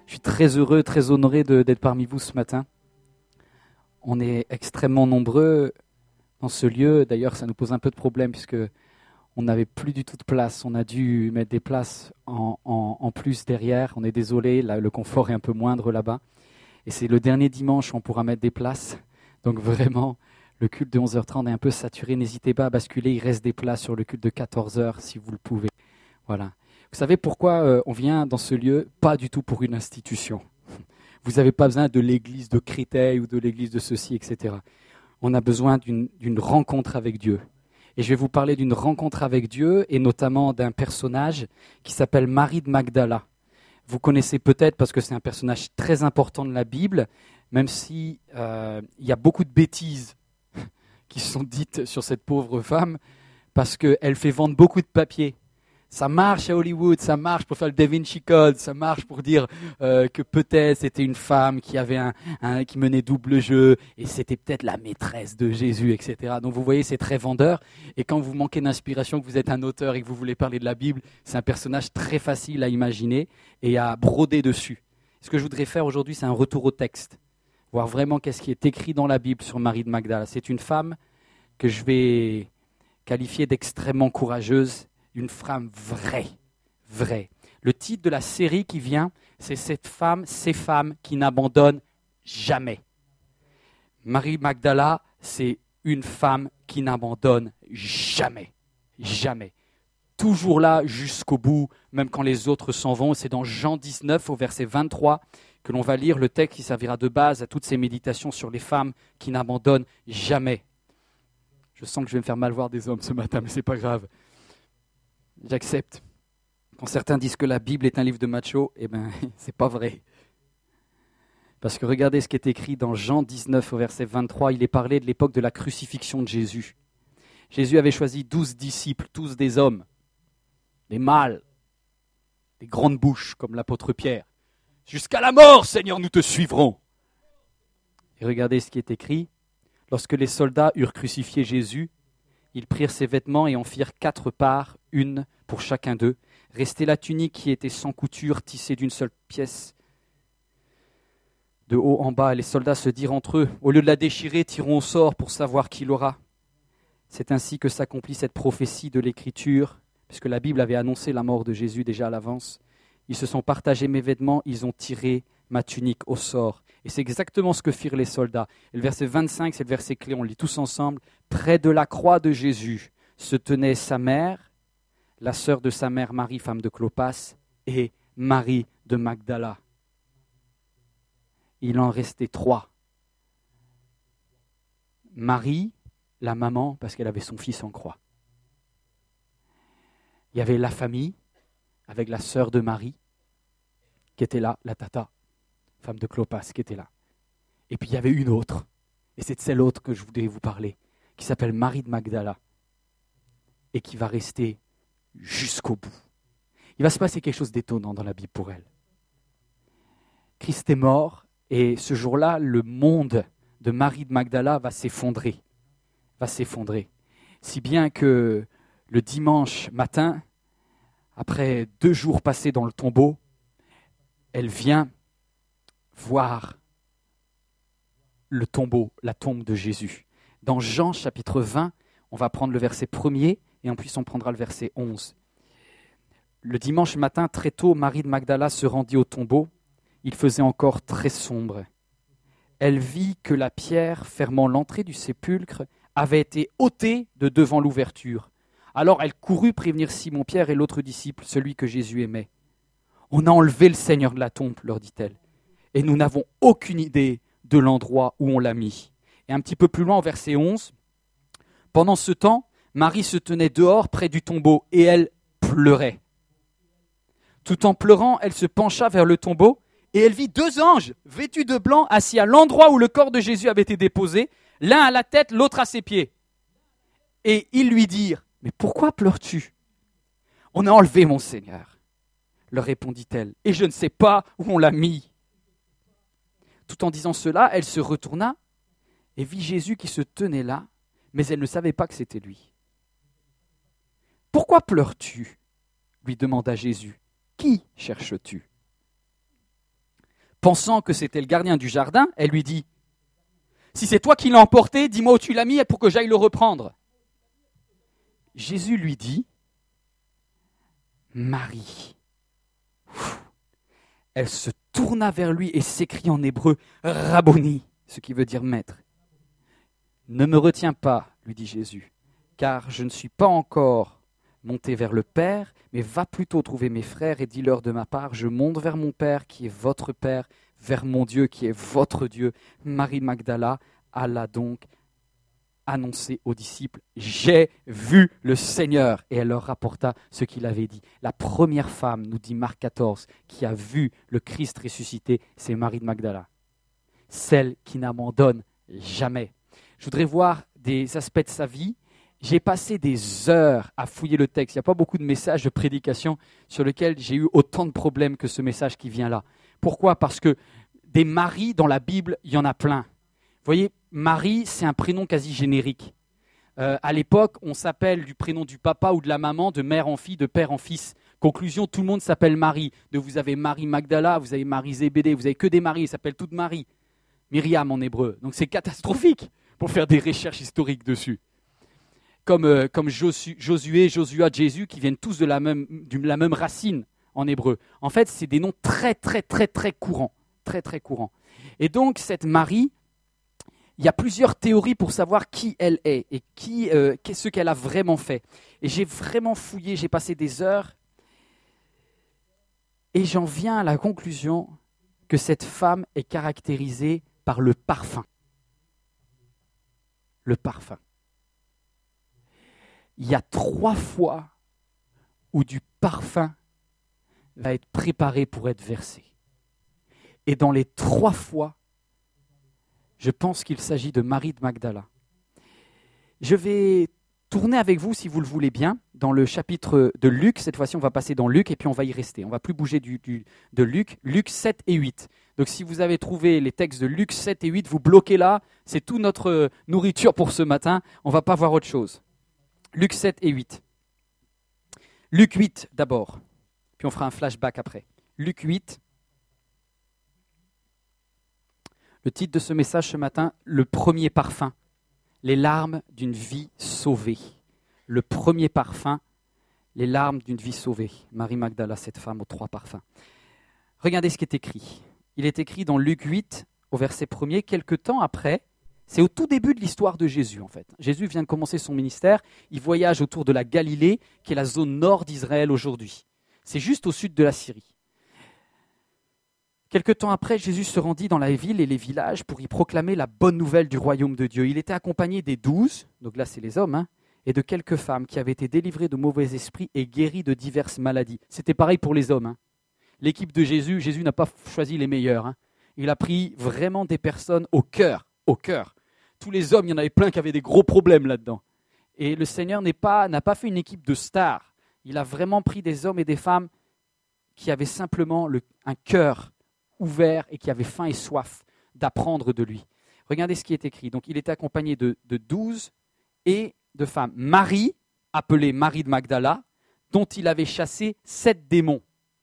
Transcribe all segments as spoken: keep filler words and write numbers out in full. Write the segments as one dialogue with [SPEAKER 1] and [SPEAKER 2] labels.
[SPEAKER 1] Je suis très heureux, très honoré de, d'être parmi vous ce matin. On est extrêmement nombreux dans ce lieu. D'ailleurs, ça nous pose un peu de problème puisque on n'avait plus du tout de place. On a dû mettre des places en, en, en plus derrière. On est désolé, là, le confort est un peu moindre là-bas. Et c'est le dernier dimanche où on pourra mettre des places. Donc vraiment, le culte de onze heures trente est un peu saturé. N'hésitez pas à basculer. Il reste des places sur le culte de quatorze heures si vous le pouvez. Voilà. Vous savez pourquoi euh, on vient dans ce lieu? Pas du tout pour une institution. Vous n'avez pas besoin de l'église de Créteil ou de l'église de ceci, et cetera. On a besoin d'une, d'une rencontre avec Dieu. Et je vais vous parler d'une rencontre avec Dieu et notamment d'un personnage qui s'appelle Marie de Magdala. Vous connaissez peut-être parce que c'est un personnage très important de la Bible, même si euh, il y a beaucoup de bêtises qui sont dites sur cette pauvre femme parce qu'elle fait vendre beaucoup de papiers. Ça marche à Hollywood, ça marche pour faire le Da Vinci Code, ça marche pour dire euh, que peut-être c'était une femme qui avait un, un qui menait double jeu et c'était peut-être la maîtresse de Jésus, et cetera. Donc vous voyez, c'est très vendeur. Et quand vous manquez d'inspiration, que vous êtes un auteur et que vous voulez parler de la Bible, c'est un personnage très facile à imaginer et à broder dessus. Ce que je voudrais faire aujourd'hui, c'est un retour au texte, voir vraiment qu'est-ce qui est écrit dans la Bible sur Marie de Magdala. C'est une femme que je vais qualifier d'extrêmement courageuse. Une femme vraie, vraie. Le titre de la série qui vient, c'est « Cette femme, ces femmes qui n'abandonnent jamais ». Marie Magdala, c'est une femme qui n'abandonne jamais, jamais. Toujours là jusqu'au bout, même quand les autres s'en vont. C'est dans Jean dix-neuf au verset vingt-trois que l'on va lire le texte qui servira de base à toutes ces méditations sur les femmes qui n'abandonnent jamais. Je sens que je vais me faire mal voir des hommes ce matin, mais ce n'est pas grave. J'accepte. Quand certains disent que la Bible est un livre de macho, eh bien, c'est pas vrai. Parce que regardez ce qui est écrit dans Jean dix-neuf au verset vingt-trois, il est parlé de l'époque de la crucifixion de Jésus. Jésus avait choisi douze disciples, tous des hommes, des mâles, des grandes bouches comme l'apôtre Pierre. Jusqu'à la mort, Seigneur, nous te suivrons. Et regardez ce qui est écrit. Lorsque les soldats eurent crucifié Jésus, ils prirent ses vêtements et en firent quatre parts, une pour chacun d'eux. Restait la tunique qui était sans couture, tissée d'une seule pièce. De haut en bas, les soldats se dirent entre eux, au lieu de la déchirer, tirons au sort pour savoir qui l'aura. C'est ainsi que s'accomplit cette prophétie de l'Écriture, puisque la Bible avait annoncé la mort de Jésus déjà à l'avance. Ils se sont partagés mes vêtements, ils ont tiré ma tunique au sort. Et c'est exactement ce que firent les soldats. Et le verset vingt-cinq, c'est le verset clé, on le lit tous ensemble. Près de la croix de Jésus se tenait sa mère, la sœur de sa mère Marie, femme de Clopas, et Marie de Magdala. Il en restait trois. Marie, la maman, parce qu'elle avait son fils en croix. Il y avait la famille, avec la sœur de Marie, qui était là, la tata, femme de Clopas, qui était là. Et puis il y avait une autre, et c'est de celle autre que je voudrais vous parler, qui s'appelle Marie de Magdala, et qui va rester jusqu'au bout. Il va se passer quelque chose d'étonnant dans la Bible pour elle. Christ est mort, et ce jour-là, le monde de Marie de Magdala va s'effondrer, va s'effondrer. Si bien que le dimanche matin, après deux jours passés dans le tombeau, elle vient voir le tombeau, la tombe de Jésus. Dans Jean chapitre vingt, on va prendre le verset premier et en plus on prendra le verset onze. Le dimanche matin, très tôt, Marie de Magdala se rendit au tombeau. Il faisait encore très sombre. Elle vit que la pierre fermant l'entrée du sépulcre avait été ôtée de devant l'ouverture. Alors elle courut prévenir Simon-Pierre et l'autre disciple, celui que Jésus aimait. « On a enlevé le Seigneur de la tombe, leur dit-elle, et nous n'avons aucune idée de l'endroit où on l'a mis. » Et un petit peu plus loin, au verset onze, « Pendant ce temps, Marie se tenait dehors près du tombeau et elle pleurait. Tout en pleurant, elle se pencha vers le tombeau et elle vit deux anges vêtus de blanc assis à l'endroit où le corps de Jésus avait été déposé, l'un à la tête, l'autre à ses pieds. Et ils lui dirent, « Mais pourquoi pleures-tu ? On a enlevé mon Seigneur, leur répondit-elle, et je ne sais pas où on l'a mis. » Tout en disant cela, elle se retourna et vit Jésus qui se tenait là, mais elle ne savait pas que c'était lui. « Pourquoi pleures-tu ? » lui demanda Jésus. « Qui cherches-tu ? » Pensant que c'était le gardien du jardin, elle lui dit « Si c'est toi qui l'as emporté, dis-moi où tu l'as mis pour que j'aille le reprendre. » Jésus lui dit « Marie. » Elle se tourna vers lui et s'écria en hébreu « Rabboni », ce qui veut dire maître. « Ne me retiens pas, lui dit Jésus, car je ne suis pas encore monté vers le Père, mais va plutôt trouver mes frères et dis-leur de ma part, je monte vers mon Père qui est votre Père, vers mon Dieu qui est votre Dieu. » Marie de Magdala alla donc annoncer aux disciples, « J'ai vu le Seigneur !» Et elle leur rapporta ce qu'il avait dit. La première femme, nous dit Marc quatorze, qui a vu le Christ ressuscité, c'est Marie de Magdala. Celle qui n'abandonne jamais. Je voudrais voir des aspects de sa vie. J'ai passé des heures à fouiller le texte. Il n'y a pas beaucoup de messages de prédication sur lesquels j'ai eu autant de problèmes que ce message qui vient là. Pourquoi ? Parce que des Maries dans la Bible, il y en a plein. Vous voyez, Marie, c'est un prénom quasi générique. Euh, à l'époque, on s'appelle du prénom du papa ou de la maman, de mère en fille, de père en fils. Conclusion, tout le monde s'appelle Marie. De vous avez Marie Magdala, vous avez Marie Zébédée, vous avez que des Maries, ils s'appellent toutes Marie. Myriam en hébreu. Donc c'est catastrophique pour faire des recherches historiques dessus. Comme, euh, comme Josu, Josué, Josua, Jésus, qui viennent tous de la même, de la même racine en hébreu. En fait, c'est des noms très, très, très, très courants. Très, très courants. Et donc, cette Marie, il y a plusieurs théories pour savoir qui elle est et qui, euh, ce qu'elle a vraiment fait. Et j'ai vraiment fouillé, j'ai passé des heures. Et j'en viens à la conclusion que cette femme est caractérisée par le parfum. Le parfum. Il y a trois fois où du parfum va être préparé pour être versé. Et dans les trois fois, je pense qu'il s'agit de Marie de Magdala. Je vais tourner avec vous, si vous le voulez bien, dans le chapitre de Luc. Cette fois-ci, on va passer dans Luc et puis on va y rester. On ne va plus bouger du, du, de Luc. Luc sept et huit. Donc si vous avez trouvé les textes de Luc sept et huit, vous bloquez là. C'est toute notre nourriture pour ce matin. On ne va pas voir autre chose. Luc sept et huit. Luc huit d'abord, puis on fera un flashback après. Luc huit. Le titre de ce message ce matin, le premier parfum, les larmes d'une vie sauvée. Le premier parfum, les larmes d'une vie sauvée. Marie Magdala, cette femme aux trois parfums. Regardez ce qui est écrit. Il est écrit dans Luc huit, au verset premier, quelque temps après, c'est au tout début de l'histoire de Jésus en fait. Jésus vient de commencer son ministère, il voyage autour de la Galilée, qui est la zone nord d'Israël aujourd'hui. C'est juste au sud de la Syrie. Quelque temps après, Jésus se rendit dans la ville et les villages pour y proclamer la bonne nouvelle du royaume de Dieu. Il était accompagné des douze, donc là c'est les hommes, hein, et de quelques femmes qui avaient été délivrées de mauvais esprits et guéries de diverses maladies. C'était pareil pour les hommes. Hein. L'équipe de Jésus, Jésus n'a pas choisi les meilleurs. Hein. Il a pris vraiment des personnes au cœur, au cœur. Tous les hommes, il y en avait plein qui avaient des gros problèmes là-dedans. Et le Seigneur n'est pas, n'a pas fait une équipe de stars. Il a vraiment pris des hommes et des femmes qui avaient simplement le, un cœur ouvert et qui avaient faim et soif d'apprendre de lui. Regardez ce qui est écrit. Donc, il était accompagné de, de douze et de femmes. Marie, appelée Marie de Magdala, dont il avait chassé sept démons.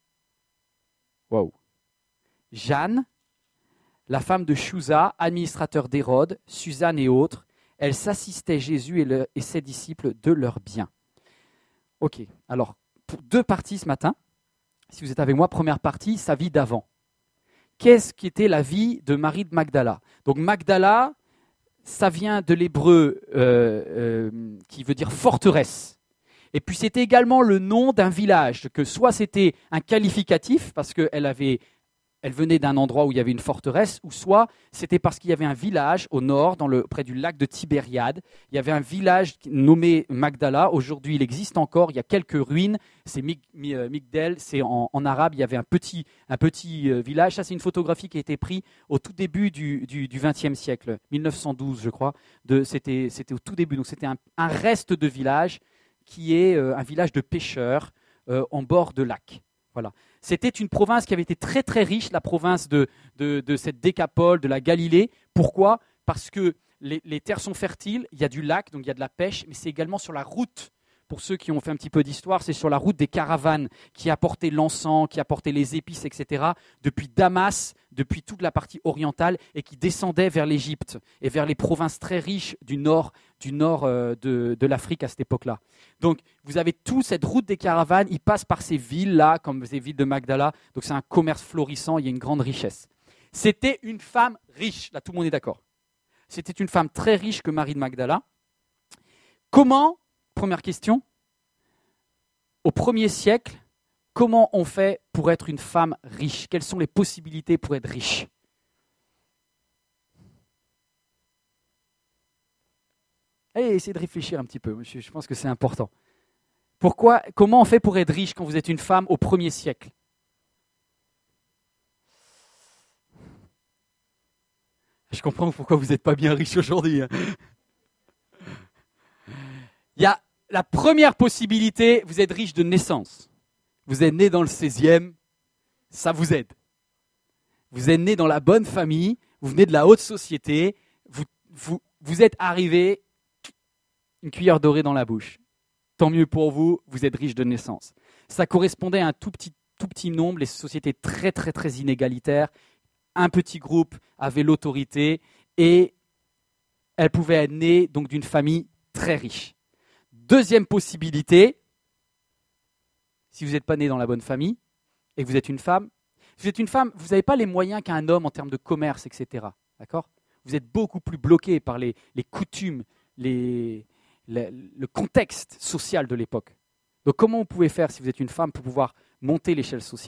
[SPEAKER 1] Wow. Jeanne, la femme de Chouza, administrateur d'Hérode, Suzanne et autres, elle s'assistait Jésus et, le, et ses disciples de leurs biens. Ok, alors, pour deux parties ce matin, si vous êtes avec moi, première partie, sa vie d'avant. Qu'est-ce qui était la vie de Marie de Magdala ? Donc Magdala, ça vient de l'hébreu euh, euh, qui veut dire forteresse. Et puis c'était également le nom d'un village, que soit c'était un qualificatif parce qu'elle avait, elle venait d'un endroit où il y avait une forteresse, ou soit c'était parce qu'il y avait un village au nord, dans le, près du lac de Tibériade. Il y avait un village nommé Magdala. Aujourd'hui, il existe encore. Il y a quelques ruines. C'est Mig, Migdel. C'est en, en arabe. Il y avait un petit, un petit village. Ça, c'est une photographie qui a été prise au tout début du, du, du vingtième siècle, mille neuf cent douze, je crois. De, c'était, c'était au tout début. Donc, c'était un, un reste de village qui est euh, un village de pêcheurs euh, en bord de lac. Voilà. C'était une province qui avait été très très riche, la province de, de, de cette Décapole, de la Galilée. Pourquoi ? Parce que les, les terres sont fertiles, il y a du lac, donc il y a de la pêche, mais c'est également sur la route pour ceux qui ont fait un petit peu d'histoire, c'est sur la route des caravanes qui apportaient l'encens, qui apportaient les épices, et cetera, depuis Damas, depuis toute la partie orientale, et qui descendaient vers l'Égypte et vers les provinces très riches du nord, du nord euh, de, de l'Afrique à cette époque-là. Donc, vous avez toute cette route des caravanes, ils passent par ces villes-là, comme ces villes de Magdala, donc c'est un commerce florissant, il y a une grande richesse. C'était une femme riche, là tout le monde est d'accord. C'était une femme très riche que Marie de Magdala. Comment, première question, au premier siècle, comment on fait pour être une femme riche? Quelles sont les possibilités pour être riche? Allez, essayez de réfléchir un petit peu, je, je pense que c'est important. Pourquoi, comment on fait pour être riche quand vous êtes une femme au premier siècle? Je comprends pourquoi vous n'êtes pas bien riche aujourd'hui. Il y a la première possibilité, vous êtes riche de naissance. Vous êtes né dans le seizième, ça vous aide. Vous êtes né dans la bonne famille, vous venez de la haute société, vous, vous, vous êtes arrivé, une cuillère dorée dans la bouche. Tant mieux pour vous, vous êtes riche de naissance. Ça correspondait à un tout petit, tout petit nombre, les sociétés très très très inégalitaires. Un petit groupe avait l'autorité et elle pouvait être née donc d'une famille très riche. Deuxième possibilité, si vous n'êtes pas né dans la bonne famille et que vous êtes une femme, si vous êtes une femme, vous n'avez pas les moyens qu'un homme en termes de commerce, et cetera. D'accord ? Vous êtes beaucoup plus bloqué par les, les coutumes, les, les, le contexte social de l'époque. Donc comment vous pouvez faire si vous êtes une femme pour pouvoir monter l'échelle sociale ?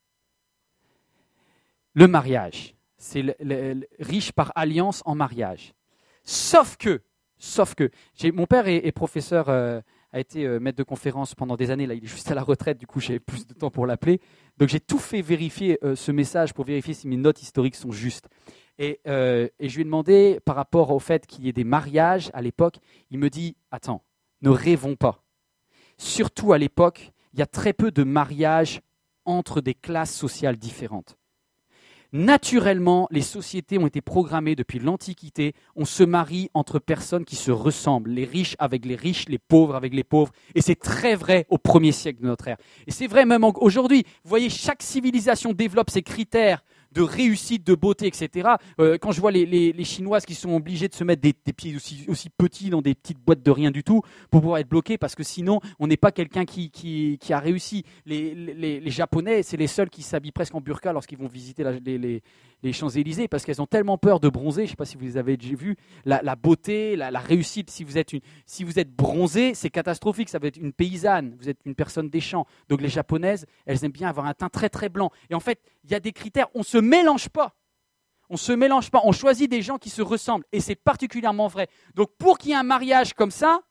[SPEAKER 1] Le mariage, c'est le, le, le, riche par alliance en mariage. Sauf que, sauf que, j'ai, mon père est, est professeur, euh, a été euh, maître de conférence pendant des années, là il est juste à la retraite, du coup j'ai plus de temps pour l'appeler. Donc j'ai tout fait vérifier euh, ce message pour vérifier si mes notes historiques sont justes. Et, euh, et je lui ai demandé par rapport au fait qu'il y ait des mariages à l'époque, il me dit, attends, ne rêvons pas. Surtout à l'époque, il y a très peu de mariages entre des classes sociales différentes. Naturellement, les sociétés ont été programmées depuis l'Antiquité. On se marie entre personnes qui se ressemblent, les riches avec les riches, les pauvres avec les pauvres. Et c'est très vrai au premier siècle de notre ère. Et c'est vrai même aujourd'hui. Vous voyez, chaque civilisation développe ses critères de réussite, de beauté, et cetera. Euh, quand je vois les, les, les Chinoises qui sont obligées de se mettre des, des pieds aussi, aussi petits dans des petites boîtes de rien du tout pour pouvoir être bloquées, parce que sinon, on n'est pas quelqu'un qui, qui, qui a réussi. Les, les, les Japonais, c'est les seuls qui s'habillent presque en burqa lorsqu'ils vont visiter la, les, les, les Champs-Élysées, parce qu'elles ont tellement peur de bronzer. Je ne sais pas si vous les avez déjà vus. La, la beauté, la, la réussite, si vous, êtes une, si vous êtes bronzé, c'est catastrophique. Ça va être une paysanne, vous êtes une personne des champs. Donc les Japonaises, elles aiment bien avoir un teint très très blanc. Et en fait, il y a des critères, on se mélange pas. On ne se mélange pas, on choisit des gens qui se ressemblent. Et c'est particulièrement vrai. Donc pour qu'il y ait un mariage comme ça,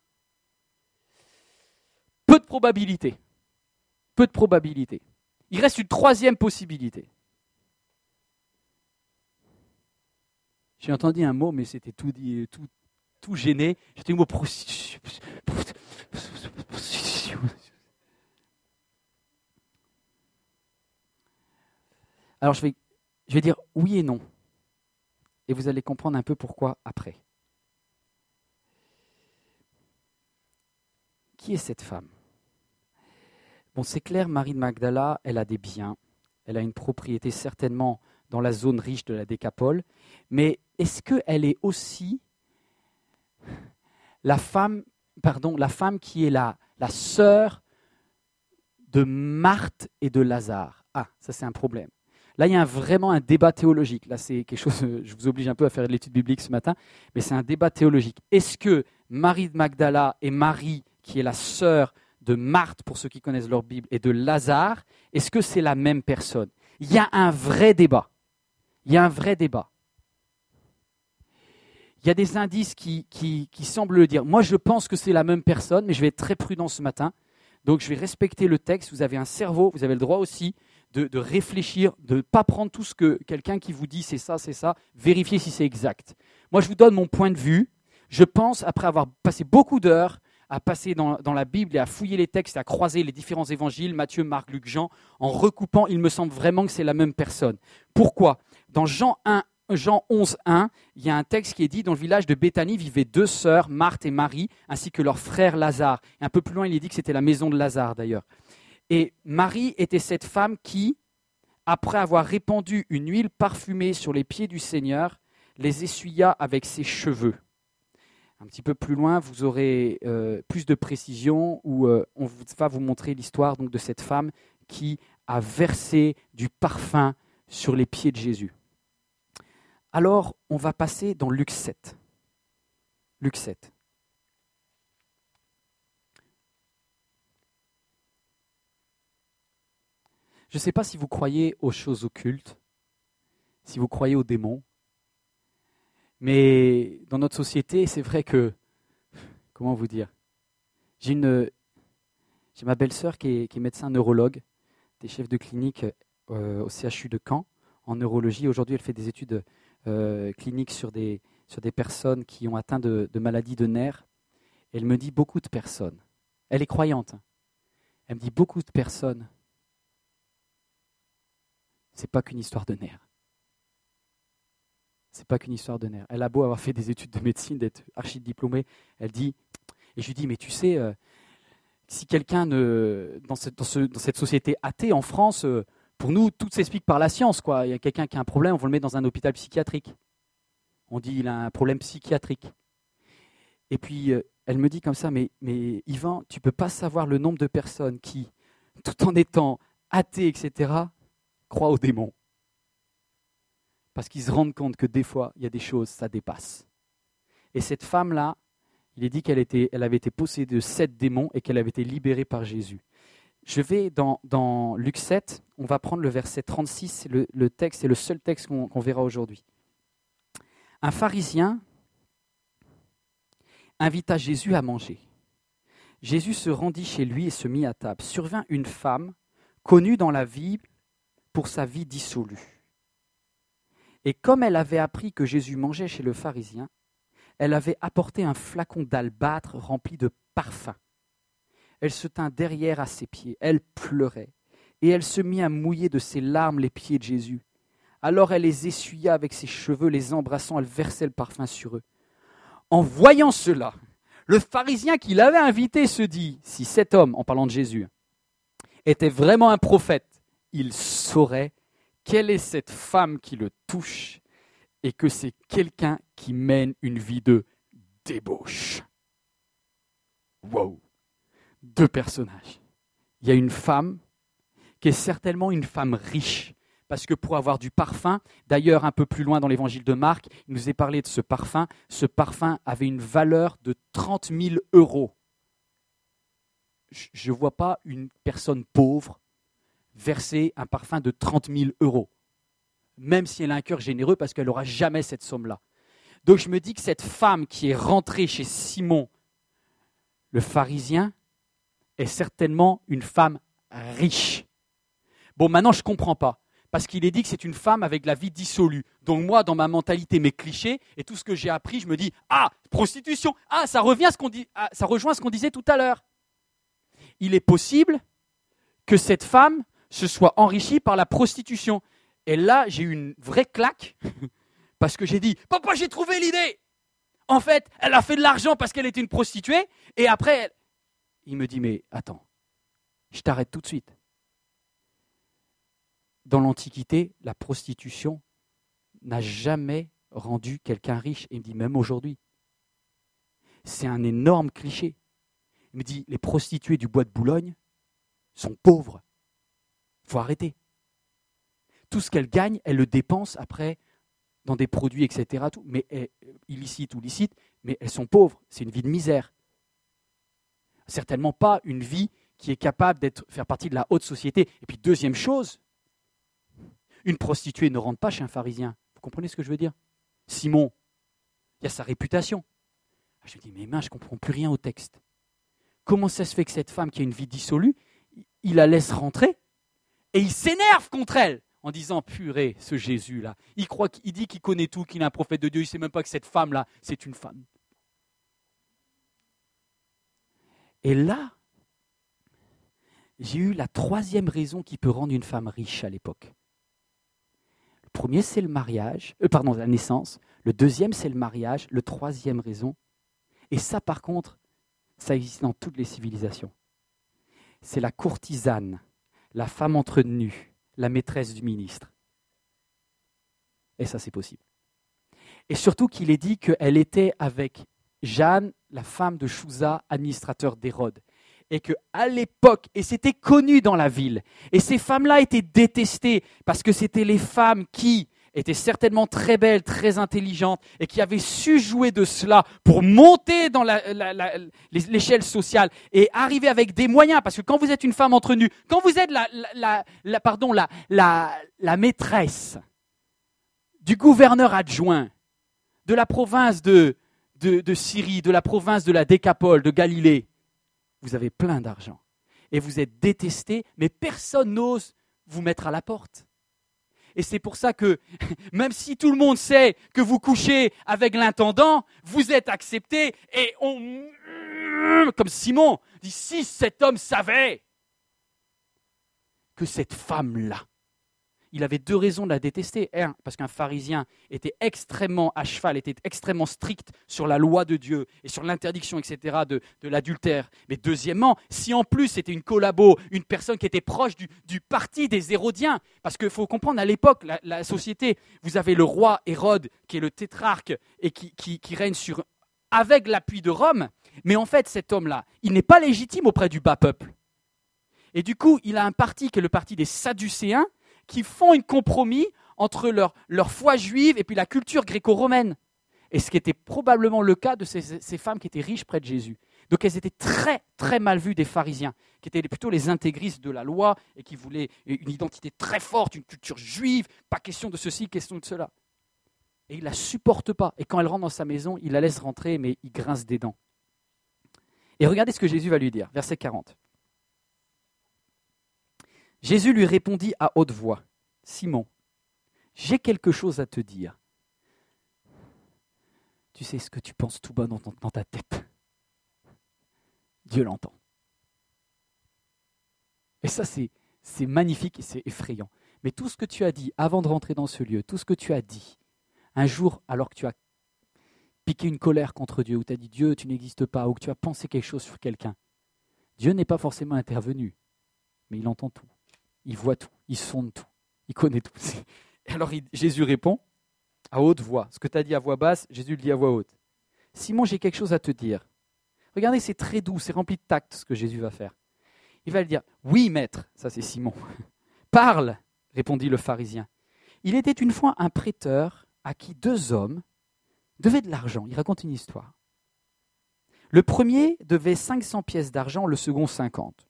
[SPEAKER 1] peu de probabilité. Peu de probabilité. Il reste une troisième possibilité. J'ai entendu un mot, mais c'était tout, tout, tout gêné. J'ai entendu le mot prostitution. Alors je vais, je vais dire oui et non. Et vous allez comprendre un peu pourquoi après. Qui est cette femme ? Bon, c'est clair, Marie de Magdala, elle a des biens. Elle a une propriété certainement dans la zone riche de la Décapole. Mais est-ce qu'elle est aussi la femme, pardon, la femme qui est la, la sœur de Marthe et de Lazare ? Ah, ça c'est un problème. Là, il y a un, vraiment un débat théologique. Là, c'est quelque chose, je vous oblige un peu à faire de l'étude biblique ce matin, mais c'est un débat théologique. Est-ce que Marie de Magdala et Marie, qui est la sœur de Marthe, pour ceux qui connaissent leur Bible, et de Lazare, est-ce que c'est la même personne ? Il y a un vrai débat. Il y a un vrai débat. Il y a des indices qui, qui, qui semblent le dire. Moi, je pense que c'est la même personne, mais je vais être très prudent ce matin. Donc, je vais respecter le texte. Vous avez un cerveau, vous avez le droit aussi de, de réfléchir, de ne pas prendre tout ce que quelqu'un qui vous dit c'est ça, c'est ça, vérifier si c'est exact. Moi, je vous donne mon point de vue. Je pense, après avoir passé beaucoup d'heures à passer dans, dans la Bible et à fouiller les textes, à croiser les différents évangiles, Matthieu, Marc, Luc, Jean, en recoupant, il me semble vraiment que c'est la même personne. Pourquoi ? Dans Jean un, Jean onze, un, il y a un texte qui est dit « Dans le village de Béthanie vivaient deux sœurs, Marthe et Marie, ainsi que leur frère Lazare. » Et un peu plus loin, il est dit que c'était la maison de Lazare d'ailleurs. Et Marie était cette femme qui, après avoir répandu une huile parfumée sur les pieds du Seigneur, les essuya avec ses cheveux. Un petit peu plus loin, vous aurez euh, plus de précision où euh, on va vous montrer l'histoire donc, de cette femme qui a versé du parfum sur les pieds de Jésus. Alors, on va passer dans Luc sept. Luc sept. Je ne sais pas si vous croyez aux choses occultes, si vous croyez aux démons, mais dans notre société, c'est vrai que, comment vous dire, j'ai, une, j'ai ma belle-sœur qui est, qui est médecin neurologue, des chefs de clinique euh, au C H U de Caen, en neurologie. Aujourd'hui, elle fait des études euh, cliniques sur des, sur des personnes qui ont atteint de, de maladies de nerfs. Elle me dit beaucoup de personnes, elle est croyante, hein. Elle me dit beaucoup de personnes, c'est pas qu'une histoire de nerfs. C'est pas qu'une histoire de nerfs. Elle a beau avoir fait des études de médecine, d'être archi-diplômée, elle dit, et je lui dis, mais tu sais, euh, si quelqu'un ne, dans, cette, dans, ce, dans cette société athée en France, euh, pour nous, tout s'explique par la science, quoi. Il y a quelqu'un qui a un problème, on va le mettre dans un hôpital psychiatrique. On dit, il a un problème psychiatrique. Et puis, euh, elle me dit comme ça, mais, mais Yvan, tu peux pas savoir le nombre de personnes qui, tout en étant athées, et cetera, croient aux démons. Parce qu'ils se rendent compte que des fois, il y a des choses, ça dépasse. Et cette femme-là, il est dit qu'elle était, elle avait été possédée de sept démons et qu'elle avait été libérée par Jésus. Je vais dans, dans Luc sept, on va prendre le verset trente-six, c'est le, le texte, c'est le seul texte qu'on, qu'on verra aujourd'hui. Un pharisien invita Jésus à manger. Jésus se rendit chez lui et se mit à table. Survint une femme connue dans la ville pour sa vie dissolue. Et comme elle avait appris que Jésus mangeait chez le pharisien, elle avait apporté un flacon d'albâtre rempli de parfum. Elle se tint derrière à ses pieds, elle pleurait, et elle se mit à mouiller de ses larmes les pieds de Jésus. Alors elle les essuya avec ses cheveux, les embrassant, elle versait le parfum sur eux. En voyant cela, le pharisien qui l'avait invité se dit, si cet homme, en parlant de Jésus, était vraiment un prophète, il saurait quelle est cette femme qui le touche et que c'est quelqu'un qui mène une vie de débauche. Wow! Deux personnages. Il y a une femme qui est certainement une femme riche, parce que pour avoir du parfum, d'ailleurs un peu plus loin dans l'évangile de Marc, il nous est parlé de ce parfum, ce parfum avait une valeur de trente mille euros. Je ne vois pas une personne pauvre verser un parfum de trente mille euros, même si elle a un cœur généreux, parce qu'elle n'aura jamais cette somme-là. Donc je me dis que cette femme qui est rentrée chez Simon, le pharisien, est certainement une femme riche. Bon, maintenant je ne comprends pas, parce qu'il est dit que c'est une femme avec la vie dissolue. Donc moi, dans ma mentalité, mes clichés, et tout ce que j'ai appris, je me dis, ah, prostitution, ah, ça, revient à ce qu'on dit, ah, ça rejoint ce qu'on disait tout à l'heure. Il est possible que cette femme se soit enrichie par la prostitution. Et là, j'ai eu une vraie claque, parce que j'ai dit, papa, j'ai trouvé l'idée. En fait, elle a fait de l'argent parce qu'elle était une prostituée, et après, elle... il me dit, mais attends, je t'arrête tout de suite. Dans l'Antiquité, la prostitution n'a jamais rendu quelqu'un riche. Et il me dit, même aujourd'hui. C'est un énorme cliché. Il me dit, les prostituées du bois de Boulogne sont pauvres. Il faut arrêter. Tout ce qu'elles gagnent, elles le dépensent après dans des produits, et cetera. Tout, mais elles, illicites ou licites, mais elles sont pauvres. C'est une vie de misère. Certainement pas une vie qui est capable de faire partie de la haute société. Et puis deuxième chose, une prostituée ne rentre pas chez un pharisien. Vous comprenez ce que je veux dire? Simon, il y a sa réputation. Je me dis, mais mince, je ne comprends plus rien au texte. Comment ça se fait que cette femme qui a une vie dissolue, il la laisse rentrer et il s'énerve contre elle en disant, purée, ce Jésus-là, il croit qu'il dit qu'il connaît tout, qu'il est un prophète de Dieu, il ne sait même pas que cette femme-là, c'est une femme. Et là, j'ai eu la troisième raison qui peut rendre une femme riche à l'époque. Le premier, c'est le mariage, euh, pardon, la naissance. Le deuxième, c'est le mariage. Le troisième raison, et ça par contre, ça existe dans toutes les civilisations. C'est la courtisane, la femme entretenue, la maîtresse du ministre. Et ça, c'est possible. Et surtout qu'il est dit qu'elle était avec Jeanne, la femme de Chouza, administrateur d'Hérode. Et qu'à l'époque, et c'était connu dans la ville, et ces femmes-là étaient détestées parce que c'était les femmes qui étaient certainement très belles, très intelligentes, et qui avaient su jouer de cela pour monter dans la, la, la, l'échelle sociale et arriver avec des moyens. Parce que quand vous êtes une femme entretenue, quand vous êtes la, la, la, la, pardon, la, la, la maîtresse du gouverneur adjoint de la province de, de, de Syrie, de la province de la Décapole, de Galilée, vous avez plein d'argent et vous êtes détesté, mais personne n'ose vous mettre à la porte. Et c'est pour ça que, même si tout le monde sait que vous couchez avec l'intendant, vous êtes accepté et on, comme Simon, dit si cet homme savait que cette femme-là, il avait deux raisons de la détester. Un, parce qu'un pharisien était extrêmement à cheval, était extrêmement strict sur la loi de Dieu et sur l'interdiction, et cetera, de, de l'adultère. Mais deuxièmement, si en plus c'était une collabo, une personne qui était proche du, du parti des Hérodiens, parce qu'il faut comprendre, à l'époque, la, la société, vous avez le roi Hérode, qui est le tétrarque et qui, qui, qui règne sur, avec l'appui de Rome, mais en fait, cet homme-là, il n'est pas légitime auprès du bas peuple. Et du coup, il a un parti qui est le parti des Sadducéens, qui font un compromis entre leur, leur foi juive et puis la culture gréco-romaine. Et ce qui était probablement le cas de ces, ces femmes qui étaient riches près de Jésus. Donc elles étaient très, très mal vues des pharisiens, qui étaient plutôt les intégristes de la loi et qui voulaient une identité très forte, une culture juive, pas question de ceci, question de cela. Et il ne la supporte pas. Et quand elle rentre dans sa maison, il la laisse rentrer, mais il grince des dents. Et regardez ce que Jésus va lui dire, verset quarante. Jésus lui répondit à haute voix, « Simon, j'ai quelque chose à te dire. Tu sais ce que tu penses tout bas dans, ton, dans ta tête. Dieu l'entend. » Et ça, c'est, c'est magnifique et c'est effrayant. Mais tout ce que tu as dit avant de rentrer dans ce lieu, tout ce que tu as dit, un jour, alors que tu as piqué une colère contre Dieu, ou tu as dit « Dieu, tu n'existes pas », ou que tu as pensé quelque chose sur quelqu'un, Dieu n'est pas forcément intervenu, mais il entend tout. Il voit tout, il sonde tout, il connaît tout. Et alors il, Jésus répond à haute voix. Ce que tu as dit à voix basse, Jésus le dit à voix haute. « Simon, j'ai quelque chose à te dire. » Regardez, c'est très doux, c'est rempli de tact ce que Jésus va faire. Il va lui dire « Oui, maître », ça c'est Simon. « Parle », répondit le pharisien. Il était une fois un prêteur à qui deux hommes devaient de l'argent. Il raconte une histoire. Le premier devait cinq cents pièces d'argent, le second cinquante.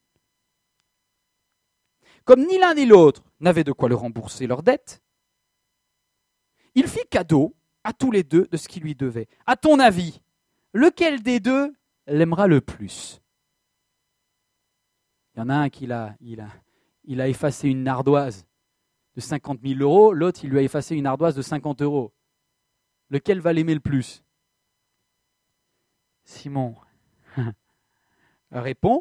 [SPEAKER 1] Comme ni l'un ni l'autre n'avaient de quoi le rembourser leur dette, il fit cadeau à tous les deux de ce qu'il lui devait. À ton avis, lequel des deux l'aimera le plus ? Il y en a un qui l'a, il a, il a effacé une ardoise de cinquante mille euros, l'autre il lui a effacé une ardoise de cinquante euros. Lequel va l'aimer le plus ? Simon répond,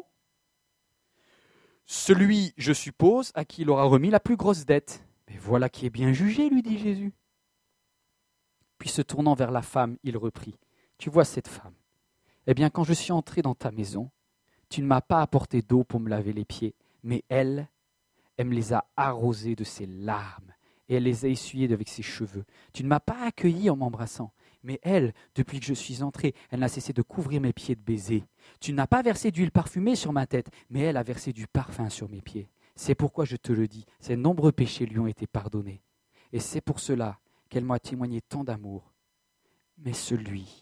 [SPEAKER 1] celui, je suppose, à qui il aura remis la plus grosse dette. Mais voilà qui est bien jugé, lui dit Jésus. Puis se tournant vers la femme, il reprit. Tu vois cette femme ? Eh bien, quand je suis entré dans ta maison, tu ne m'as pas apporté d'eau pour me laver les pieds, mais elle, elle me les a arrosés de ses larmes et elle les a essuyés avec ses cheveux. Tu ne m'as pas accueilli en m'embrassant, mais elle, depuis que je suis entré, elle n'a cessé de couvrir mes pieds de baisers. Tu n'as pas versé d'huile parfumée sur ma tête, mais elle a versé du parfum sur mes pieds. C'est pourquoi je te le dis, ses nombreux péchés lui ont été pardonnés. Et c'est pour cela qu'elle m'a témoigné tant d'amour. Mais celui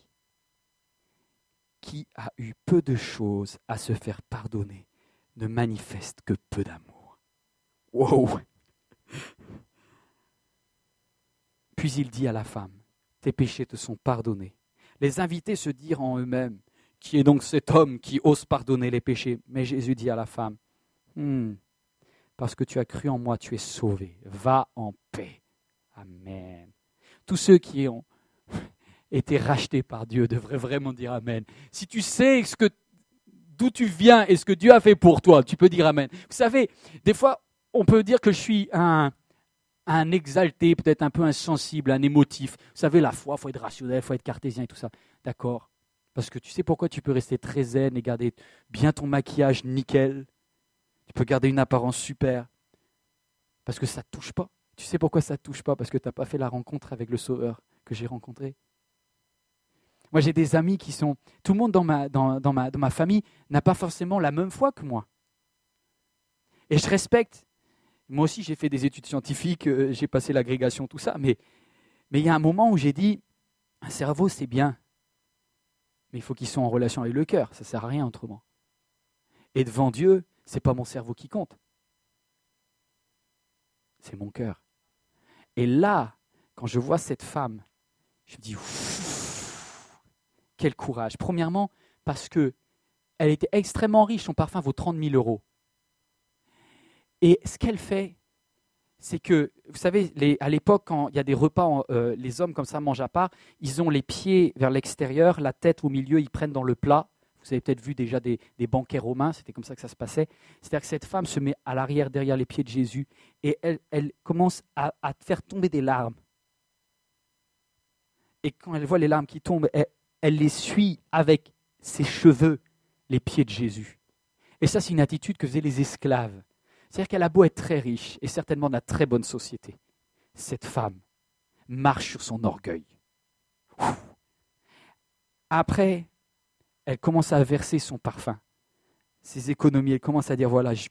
[SPEAKER 1] qui a eu peu de choses à se faire pardonner ne manifeste que peu d'amour. Wow! Puis il dit à la femme, tes péchés te sont pardonnés. Les invités se dirent en eux-mêmes, qui est donc cet homme qui ose pardonner les péchés ? Mais Jésus dit à la femme, hmm, parce que tu as cru en moi, tu es sauvé. Va en paix. Amen. Tous ceux qui ont été rachetés par Dieu devraient vraiment dire Amen. Si tu sais ce que, d'où tu viens et ce que Dieu a fait pour toi, tu peux dire Amen. Vous savez, des fois, on peut dire que je suis un, un exalté, peut-être un peu insensible, un émotif. Vous savez, la foi, il faut être rationnel, il faut être cartésien et tout ça. D'accord. Parce que tu sais pourquoi tu peux rester très zen et garder bien ton maquillage nickel. Tu peux garder une apparence super. Parce que ça ne touche pas. Tu sais pourquoi ça ne touche pas? Parce que tu n'as pas fait la rencontre avec le Sauveur que j'ai rencontré. Moi, j'ai des amis qui sont... Tout le monde dans ma, dans, dans ma, dans ma famille n'a pas forcément la même foi que moi. Et je respecte. Moi aussi, j'ai fait des études scientifiques, euh, j'ai passé l'agrégation, tout ça. Mais mais il y a un moment où j'ai dit, un cerveau, c'est bien. Mais il faut qu'ils soient en relation avec le cœur. Ça ne sert à rien autrement. Et devant Dieu, ce n'est pas mon cerveau qui compte. C'est mon cœur. Et là, quand je vois cette femme, je me dis, quel courage. Premièrement, parce qu'elle était extrêmement riche. Son parfum vaut trente mille euros. Et ce qu'elle fait, c'est que, vous savez, les, à l'époque, quand il y a des repas, euh, les hommes comme ça mangent à part, ils ont les pieds vers l'extérieur, la tête au milieu, ils prennent dans le plat. Vous avez peut-être vu déjà des, des banquets romains, c'était comme ça que ça se passait. C'est-à-dire que cette femme se met à l'arrière, derrière les pieds de Jésus, et elle, elle commence à, à faire tomber des larmes. Et quand elle voit les larmes qui tombent, elle, elle les suit avec ses cheveux, les pieds de Jésus. Et ça, c'est une attitude que faisaient les esclaves. C'est-à-dire qu'elle a beau être très riche et certainement de la très bonne société. Cette femme marche sur son orgueil. Après, elle commence à verser son parfum, ses économies. Elle commence à dire, voilà, je...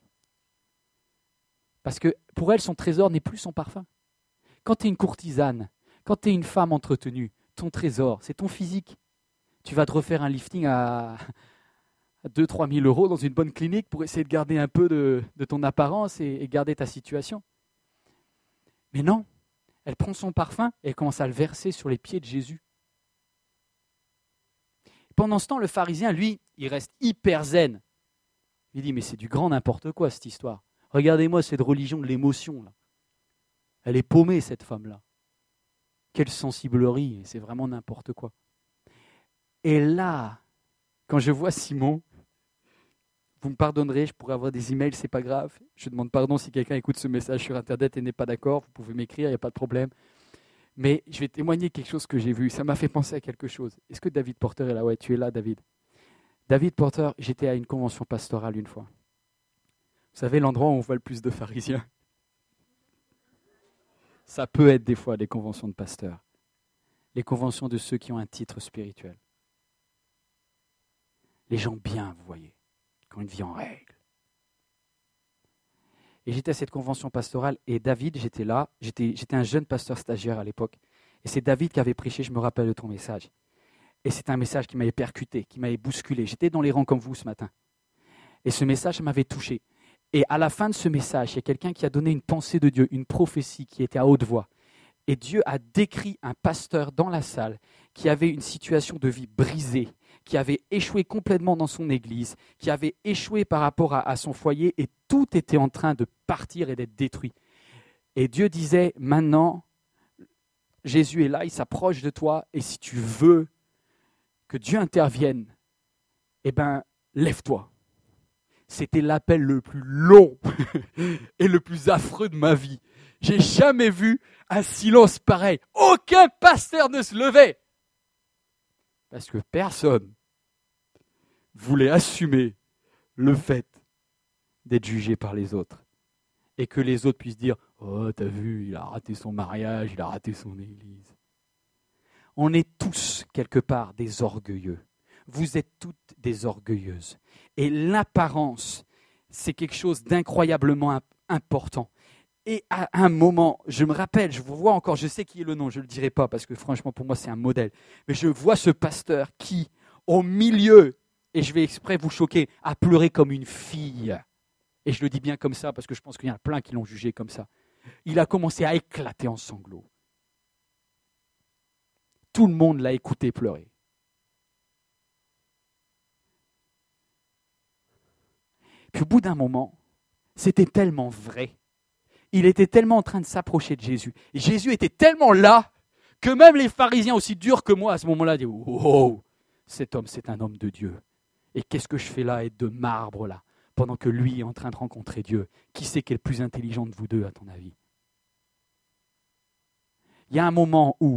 [SPEAKER 1] parce que pour elle, son trésor n'est plus son parfum. Quand tu es une courtisane, quand tu es une femme entretenue, ton trésor, c'est ton physique. Tu vas te refaire un lifting à... deux à trois mille euros dans une bonne clinique pour essayer de garder un peu de, de ton apparence et, et garder ta situation. Mais non, elle prend son parfum et elle commence à le verser sur les pieds de Jésus. Pendant ce temps, le pharisien, lui, il reste hyper zen. Il dit, mais c'est du grand n'importe quoi cette histoire. Regardez-moi cette religion de l'émotion, là. Elle est paumée, cette femme-là. Quelle sensiblerie, c'est vraiment n'importe quoi. Et là, quand je vois Simon, vous me pardonnerez, je pourrais avoir des emails, c'est pas grave. Je demande pardon si quelqu'un écoute ce message sur Internet et n'est pas d'accord. Vous pouvez m'écrire, il n'y a pas de problème. Mais je vais témoigner quelque chose que j'ai vu. Ça m'a fait penser à quelque chose. Est-ce que David Porter est là? Ouais, tu es là, David. David Porter, j'étais à une convention pastorale une fois. Vous savez, l'endroit où on voit le plus de pharisiens. Ça peut être des fois des conventions de pasteurs. Les conventions de ceux qui ont un titre spirituel. Les gens bien, vous voyez, qui ont une vie en règle. Et j'étais à cette convention pastorale et David, j'étais là, j'étais, j'étais un jeune pasteur stagiaire à l'époque. Et c'est David qui avait prêché, je me rappelle de ton message. Et c'est un message qui m'avait percuté, qui m'avait bousculé. J'étais dans les rangs comme vous ce matin. Et ce message m'avait touché. Et à la fin de ce message, il y a quelqu'un qui a donné une pensée de Dieu, une prophétie qui était à haute voix. Et Dieu a décrit un pasteur dans la salle qui avait une situation de vie brisée, qui avait échoué complètement dans son église, qui avait échoué par rapport à, à son foyer, et tout était en train de partir et d'être détruit. Et Dieu disait, maintenant, Jésus est là, il s'approche de toi, et si tu veux que Dieu intervienne, eh bien, lève-toi. C'était l'appel le plus long et le plus affreux de ma vie. J'ai jamais vu un silence pareil. Aucun pasteur ne se levait. Parce que personne voulait assumer le fait d'être jugé par les autres. Et que les autres puissent dire « Oh, t'as vu, il a raté son mariage, il a raté son église. » On est tous, quelque part, des orgueilleux. Vous êtes toutes des orgueilleuses. Et l'apparence, c'est quelque chose d'incroyablement important. Et à un moment, je me rappelle, je vous vois encore, je sais qui est le nom, je ne le dirai pas parce que franchement pour moi c'est un modèle. Mais je vois ce pasteur qui, au milieu, et je vais exprès vous choquer, a pleuré comme une fille. Et je le dis bien comme ça parce que je pense qu'il y en a plein qui l'ont jugé comme ça. Il a commencé à éclater en sanglots. Tout le monde l'a écouté pleurer. Puis au bout d'un moment, c'était tellement vrai. Il était tellement en train de s'approcher de Jésus. Et Jésus était tellement là que même les pharisiens aussi durs que moi à ce moment-là disent « Wow, cet homme, c'est un homme de Dieu. Et qu'est-ce que je fais là, être de marbre là, pendant que lui est en train de rencontrer Dieu? Qui c'est qui est le plus intelligent de vous deux, à ton avis ?» il y a un moment où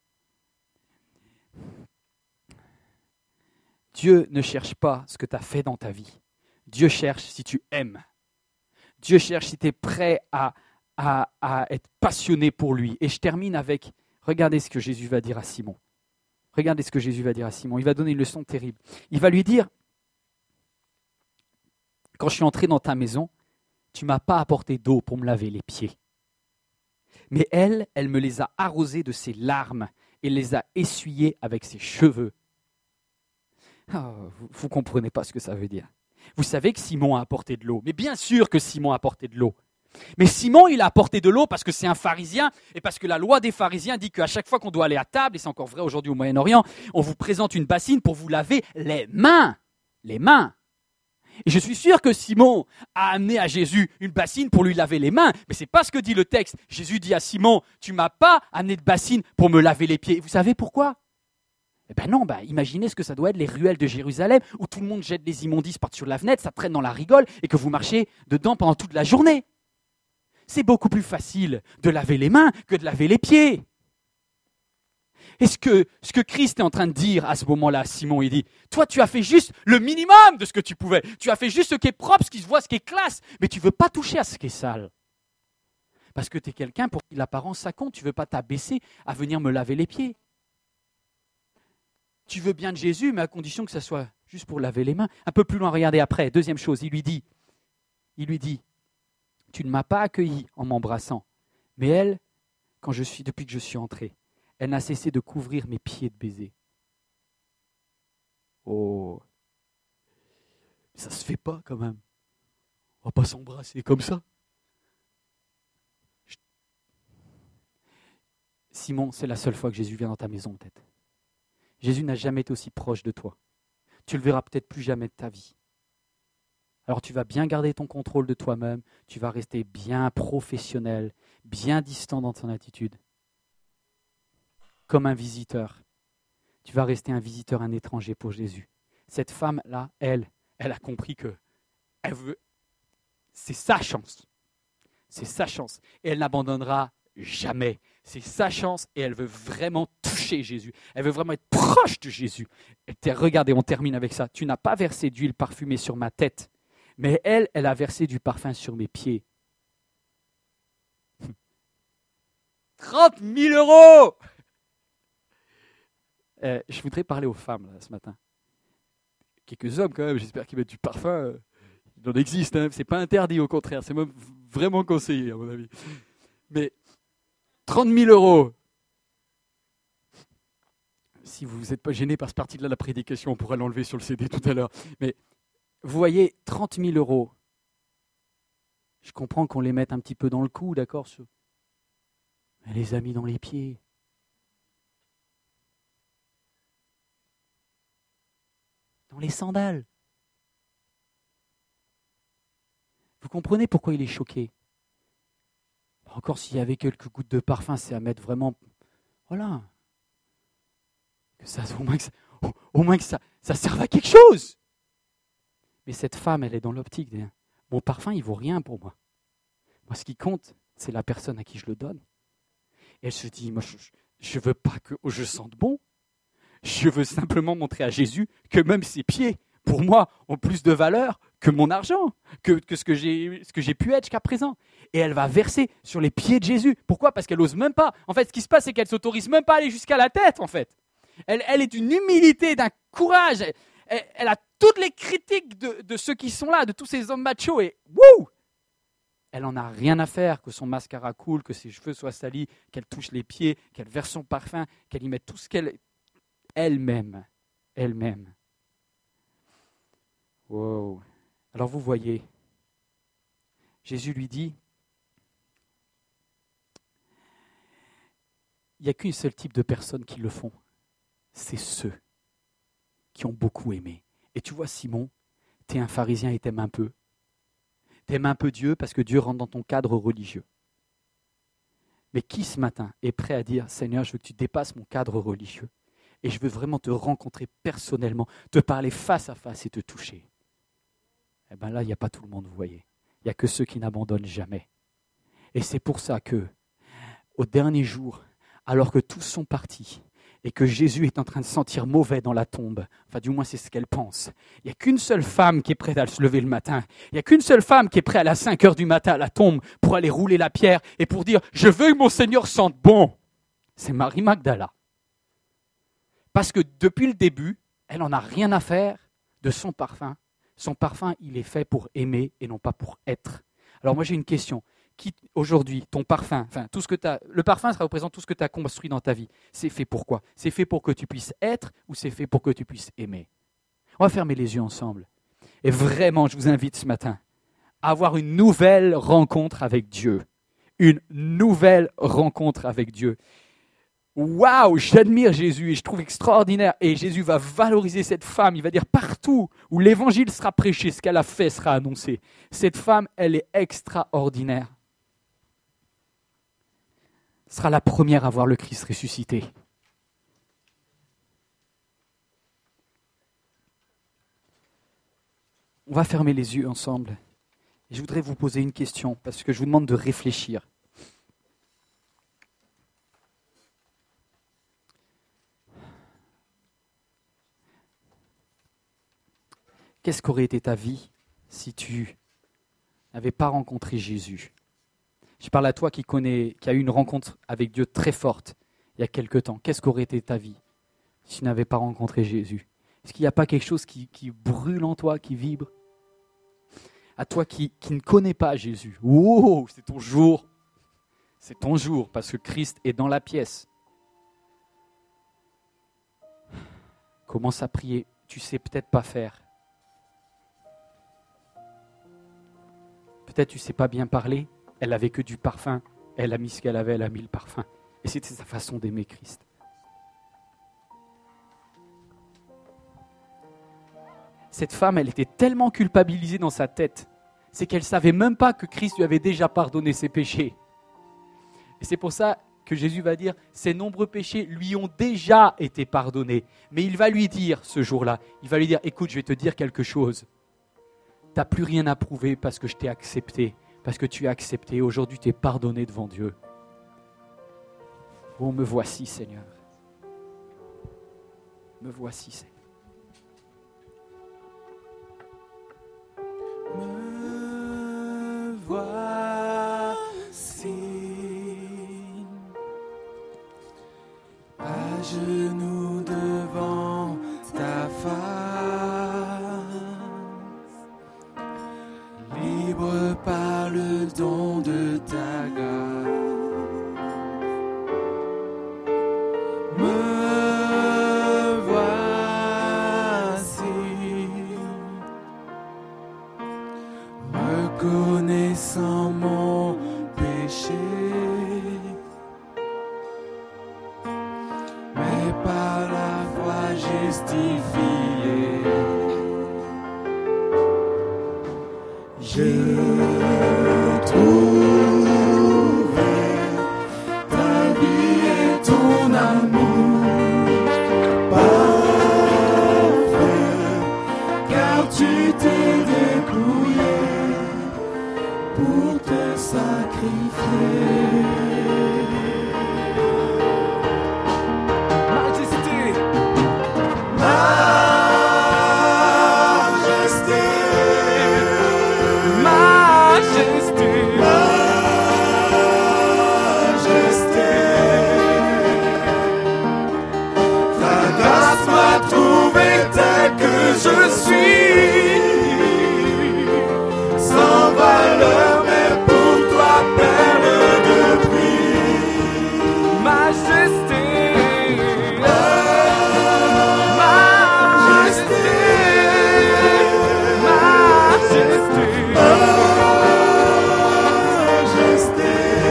[SPEAKER 1] Dieu ne cherche pas ce que tu as fait dans ta vie. Dieu cherche si tu aimes. Dieu cherche si tu es prêt à, à, à être passionné pour lui. Et je termine avec, regardez ce que Jésus va dire à Simon. Regardez ce que Jésus va dire à Simon. Il va donner une leçon terrible. Il va lui dire, quand je suis entré dans ta maison, tu ne m'as pas apporté d'eau pour me laver les pieds. Mais elle, elle me les a arrosés de ses larmes et les a essuyés avec ses cheveux. Oh, vous ne comprenez pas ce que ça veut dire. Vous savez que Simon a apporté de l'eau. Mais bien sûr que Simon a apporté de l'eau. Mais Simon, il a apporté de l'eau parce que c'est un pharisien et parce que la loi des pharisiens dit qu'à chaque fois qu'on doit aller à table, et c'est encore vrai aujourd'hui au Moyen-Orient, on vous présente une bassine pour vous laver les mains. Les mains. Et je suis sûr que Simon a amené à Jésus une bassine pour lui laver les mains. Mais ce n'est pas ce que dit le texte. Jésus dit à Simon, tu ne m'as pas amené de bassine pour me laver les pieds. Vous savez pourquoi ? Eh bien non, ben imaginez ce que ça doit être les ruelles de Jérusalem où tout le monde jette les immondices par-dessus la fenêtre, ça traîne dans la rigole et que vous marchez dedans pendant toute la journée. C'est beaucoup plus facile de laver les mains que de laver les pieds. Et ce que, ce que Christ est en train de dire à ce moment-là, Simon, il dit, toi tu as fait juste le minimum de ce que tu pouvais. Tu as fait juste ce qui est propre, ce qui se voit, ce qui est classe, mais tu ne veux pas toucher à ce qui est sale. Parce que tu es quelqu'un pour qui l'apparence ça compte, tu ne veux pas t'abaisser à venir me laver les pieds. Tu veux bien de Jésus, mais à condition que ça soit juste pour laver les mains. Un peu plus loin, regardez après. Deuxième chose, il lui dit, il lui dit, tu ne m'as pas accueilli en m'embrassant, mais elle, quand je suis, depuis que je suis entré, elle n'a cessé de couvrir mes pieds de baisers. Oh, ça se fait pas quand même. On va pas s'embrasser comme ça. Je... Simon, c'est la seule fois que Jésus vient dans ta maison, peut-être. Jésus n'a jamais été aussi proche de toi. Tu le verras peut-être plus jamais de ta vie. Alors tu vas bien garder ton contrôle de toi-même, tu vas rester bien professionnel, bien distant dans ton attitude. Comme un visiteur. Tu vas rester un visiteur, un étranger pour Jésus. Cette femme-là, elle, elle a compris que elle veut, c'est sa chance. C'est sa chance. Et elle n'abandonnera jamais. C'est sa chance et elle veut vraiment toucher Jésus. Elle veut vraiment être proche de Jésus. Et regardez, on termine avec ça. Tu n'as pas versé d'huile parfumée sur ma tête, mais elle, elle a versé du parfum sur mes pieds. trente mille euros euh, Je voudrais parler aux femmes là, ce matin. Quelques hommes quand même, j'espère qu'ils mettent du parfum. Il en existe, hein. C'est pas interdit, au contraire. C'est même vraiment conseillé, à mon avis. Mais trente mille euros. Si vous n'êtes pas gêné par ce parti-là de la prédication, on pourra l'enlever sur le C D tout à l'heure. Mais vous voyez, trente mille euros. Je comprends qu'on les mette un petit peu dans le cou, d'accord. Mais les a mis dans les pieds. Dans les sandales. Vous comprenez pourquoi il est choqué? Encore s'il y avait quelques gouttes de parfum, c'est à mettre vraiment... Voilà. Que ça, au moins que, ça, au moins que ça, ça serve à quelque chose. Mais cette femme, elle est dans l'optique. De, mon parfum, il vaut rien pour moi. Moi, ce qui compte, c'est la personne à qui je le donne. Et elle se dit, moi, je ne veux pas que je sente bon. Je veux simplement montrer à Jésus que même ses pieds, pour moi, ont plus de valeur que mon argent, que, que ce que j'ai, ce que j'ai pu être jusqu'à présent. Et elle va verser sur les pieds de Jésus. Pourquoi ? Parce qu'elle n'ose même pas. En fait, ce qui se passe, c'est qu'elle ne s'autorise même pas à aller jusqu'à la tête, en fait. Elle, elle est d'une humilité, d'un courage. Elle, elle, elle a toutes les critiques de, de ceux qui sont là, de tous ces hommes machos. Et wouh ! Elle n'en a rien à faire que son mascara coule, que ses cheveux soient salis, qu'elle touche les pieds, qu'elle verse son parfum, qu'elle y mette tout ce qu'elle... Elle-même. Elle-même. Wow. Alors vous voyez, Jésus lui dit, il n'y a qu'un seul type de personnes qui le font. C'est ceux qui ont beaucoup aimé. Et tu vois, Simon, tu es un pharisien et t'aimes un peu. T'aimes un peu Dieu parce que Dieu rentre dans ton cadre religieux. Mais qui ce matin est prêt à dire, Seigneur, je veux que tu dépasses mon cadre religieux et je veux vraiment te rencontrer personnellement, te parler face à face et te toucher. Eh bien là, il n'y a pas tout le monde, vous voyez. Il n'y a que ceux qui n'abandonnent jamais. Et c'est pour ça que, au dernier jour, alors que tous sont partis et que Jésus est en train de sentir mauvais dans la tombe. Enfin, du moins, c'est ce qu'elle pense. Il n'y a qu'une seule femme qui est prête à se lever le matin. Il n'y a qu'une seule femme qui est prête à las cinq heures du matin à la tombe pour aller rouler la pierre et pour dire « Je veux que mon Seigneur sente bon ». C'est Marie Magdala. Parce que depuis le début, elle n'en a rien à faire de son parfum. Son parfum, il est fait pour aimer et non pas pour être. Alors moi, j'ai une question. Qui, aujourd'hui, ton parfum, enfin, tout ce que t'as, le parfum, ça représente tout ce que tu as construit dans ta vie. C'est fait pour quoi ? C'est fait pour que tu puisses être ou c'est fait pour que tu puisses aimer ? On va fermer les yeux ensemble. Et vraiment, je vous invite ce matin à avoir une nouvelle rencontre avec Dieu. Une nouvelle rencontre avec Dieu. Waouh, j'admire Jésus et je trouve extraordinaire. Et Jésus va valoriser cette femme. Il va dire partout où l'évangile sera prêché, ce qu'elle a fait sera annoncé. Cette femme, elle est extraordinaire. Sera la première à voir le Christ ressuscité. On va fermer les yeux ensemble. Et je voudrais vous poser une question, parce que je vous demande de réfléchir. Qu'est-ce qu'aurait été ta vie si tu n'avais pas rencontré Jésus ? Je parle à toi qui connais, qui a eu une rencontre avec Dieu très forte il y a quelque temps. Qu'est-ce qu'aurait été ta vie si tu n'avais pas rencontré Jésus ? Est-ce qu'il n'y a pas quelque chose qui, qui brûle en toi, qui vibre ? À toi qui, qui ne connais pas Jésus, wow, c'est ton jour. C'est ton jour parce que Christ est dans la pièce. Commence à prier. Tu sais peut-être pas faire. Peut-être tu sais pas bien parler. Elle avait que du parfum. Elle a mis ce qu'elle avait, elle a mis le parfum. Et c'était sa façon d'aimer Christ. Cette femme, elle était tellement culpabilisée dans sa tête, c'est qu'elle ne savait même pas que Christ lui avait déjà pardonné ses péchés. Et c'est pour ça que Jésus va dire, ses nombreux péchés lui ont déjà été pardonnés. Mais il va lui dire ce jour-là, il va lui dire, écoute, je vais te dire quelque chose. Tu n'as plus rien à prouver parce que je t'ai accepté. Parce que tu as accepté, aujourd'hui tu es pardonné devant Dieu. Oh, me voici, Seigneur. Me voici, Seigneur.
[SPEAKER 2] Me voici à genoux devant ta face, libre par le don de ta grâce. Me voici, reconnaissant mon péché, mais par la foi justifié. Je trouve ta vie et ton amour parfait, car tu t'es dépouillé pour te sacrifier. Majesté, majesté, majesté, majesté. Ta grâce m'a trouvé tel que je suis, sans valeur, mais pour toi, perle de prix. Majesté, majesté, majesté, majesté.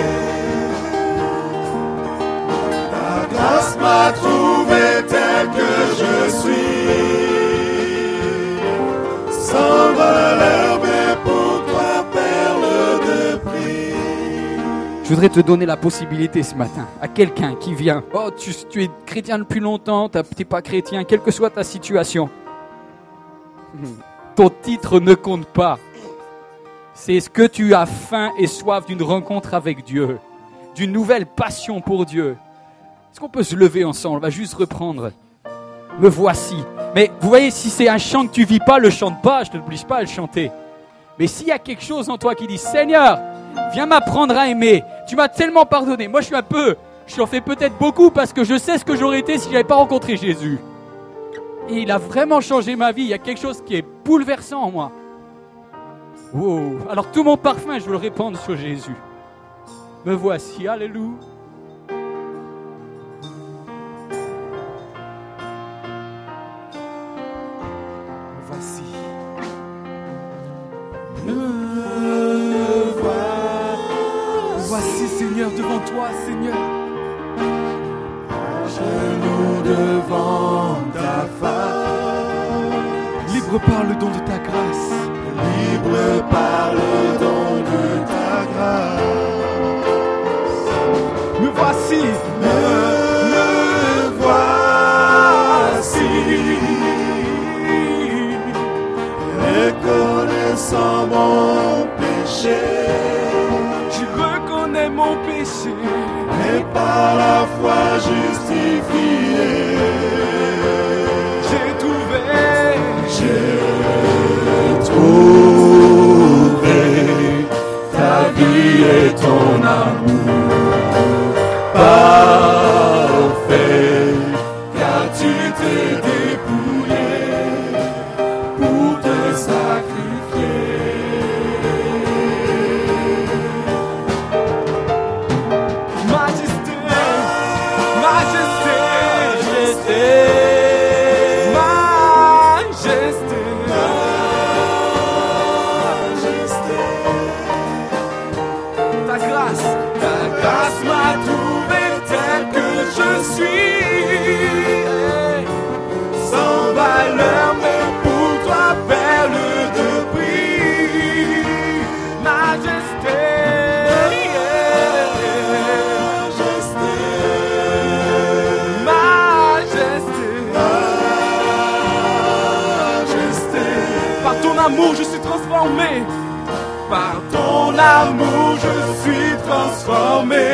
[SPEAKER 2] Ta grâce m'a trouvé tel que je suis, sans valeur, mais pour toi, perle de prix.
[SPEAKER 1] Je voudrais te donner la possibilité ce matin à quelqu'un qui vient. Oh, tu, tu es chrétien depuis longtemps, tu n'es pas chrétien, quelle que soit ta situation. Ton titre ne compte pas. C'est ce que tu as faim et soif d'une rencontre avec Dieu, d'une nouvelle passion pour Dieu. Est-ce qu'on peut se lever ensemble? On va juste reprendre. Me voici. Mais vous voyez, si c'est un chant que tu vis pas, le chante pas, je ne t'oblige pas à le chanter. Mais s'il y a quelque chose en toi qui dit, Seigneur, viens m'apprendre à aimer. Tu m'as tellement pardonné. Moi, je suis un peu, je en fais peut-être beaucoup parce que je sais ce que j'aurais été si je n'avais pas rencontré Jésus. Et il a vraiment changé ma vie. Il y a quelque chose qui est bouleversant en moi. Wow. Alors tout mon parfum, je veux le répandre sur Jésus. Me voici, alléluia.
[SPEAKER 2] Voici. Me voici. Voici, Seigneur, devant toi, Seigneur. À genoux devant ta face. Libre par le don de ta grâce. Libre par le don de ta grâce. Me voici. Me, me voici. Reconnaissant mon péché. Je reconnais mon péché. Et par la foi justifié. J'ai trouvé. J'ai trouvé ta vie et ton amour parfait, car tu t'es dépouillé pour te sacrifier. Majesté, majesté, majesté. Je suis transformé. Par ton amour, je suis transformé.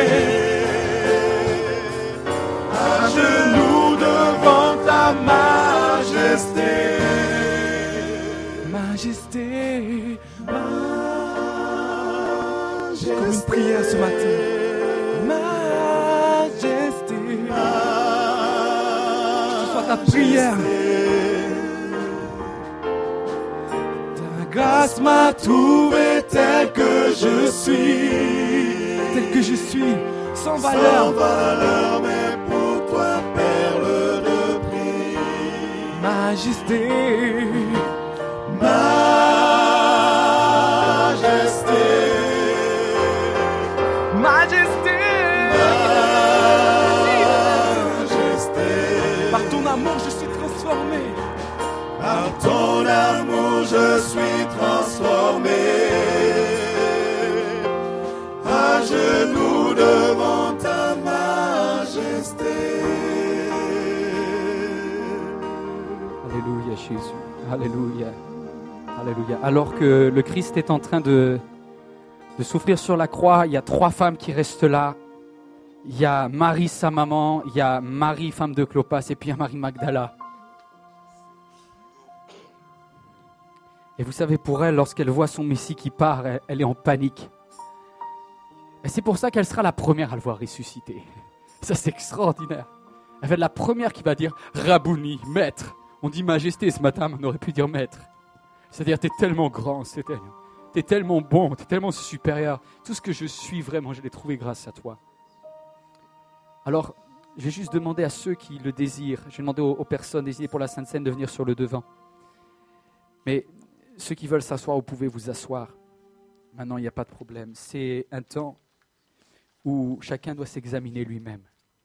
[SPEAKER 2] À genoux devant ta majesté. Majesté, majesté. Comme une prière ce matin. Majesté. Que ce soit ta prière. Grâce m'a trouvé tel que je suis, tel que je suis, sans valeur, sans valeur, mais pour toi perle de prix. Majesté, majesté, majesté, majesté. Par ton amour je suis transformé. Par ton amour je suis transformé. À genoux devant ta majesté.
[SPEAKER 1] Alléluia Jésus, alléluia, alléluia. Alors que le Christ est en train de, de souffrir sur la croix, il y a trois femmes qui restent là. Il y a Marie sa maman, il y a Marie femme de Clopas et puis il y a Marie Magdala. Et vous savez, pour elle, lorsqu'elle voit son Messie qui part, elle, elle est en panique. Et c'est pour ça qu'elle sera la première à le voir ressusciter. Ça, c'est extraordinaire. Elle va être la première qui va dire « Rabouni, maître ». On dit « majesté » ce matin, mais on aurait pu dire « maître ». C'est-à-dire, tu es tellement grand, tu es tellement bon, tu es tellement supérieur. Tout ce que je suis vraiment, je l'ai trouvé grâce à toi. Alors, je vais juste demander à ceux qui le désirent, je vais demander aux, aux personnes désirées pour la Sainte Seine de venir sur le devant. Mais ceux qui veulent s'asseoir, vous pouvez vous asseoir. Maintenant, il n'y a pas de problème. C'est un temps où chacun doit s'examiner lui-même.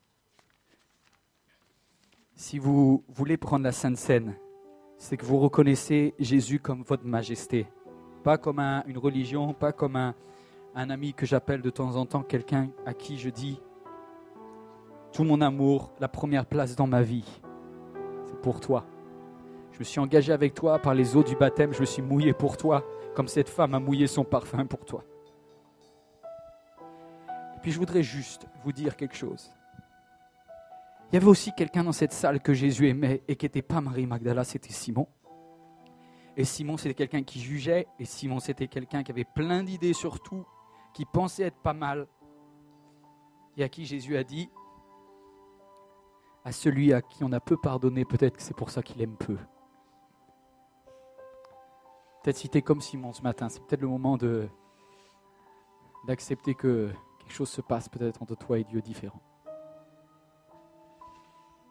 [SPEAKER 1] Si vous voulez prendre la Sainte Seine, c'est que vous reconnaissez Jésus comme votre majesté. Pas comme un, une religion, pas comme un, un ami que j'appelle de temps en temps, quelqu'un à qui je dis tout mon amour, la première place dans ma vie, c'est pour toi. Je me suis engagé avec toi par les eaux du baptême, je me suis mouillé pour toi, comme cette femme a mouillé son parfum pour toi. Et puis je voudrais juste vous dire quelque chose. Il y avait aussi quelqu'un dans cette salle que Jésus aimait et qui n'était pas Marie Magdala, c'était Simon. Et Simon, c'était quelqu'un qui jugeait, et Simon, c'était quelqu'un qui avait plein d'idées sur tout, qui pensait être pas mal, et à qui Jésus a dit, à celui à qui on a peu pardonné, peut-être que c'est pour ça qu'il aime peu. Peut-être si tu es comme Simon ce matin, c'est peut-être le moment de, d'accepter que quelque chose se passe peut-être entre toi et Dieu différent.